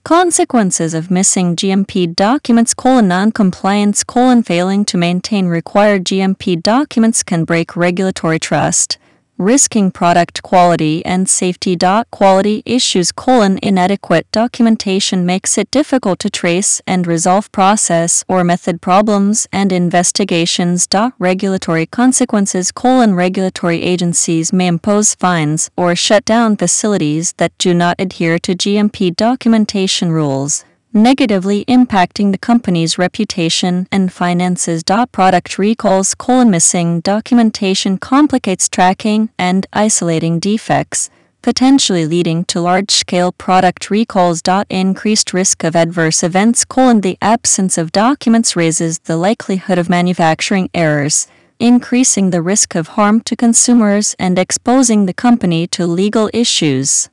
Consequences of missing GMP documents: non-compliance: failing to maintain required GMP documents can break regulatory trust, risking product quality and safety. Quality issues: inadequate documentation makes it difficult to trace and resolve process or method problems and investigations. Regulatory consequences: regulatory agencies may impose fines or shut down facilities that do not adhere to GMP documentation rules, negatively impacting the company's reputation and finances. Product recalls: missing documentation complicates tracking and isolating defects, potentially leading to large-scale product recalls. Increased risk of adverse events: the absence of documents raises the likelihood of manufacturing errors, increasing the risk of harm to consumers and exposing the company to legal issues.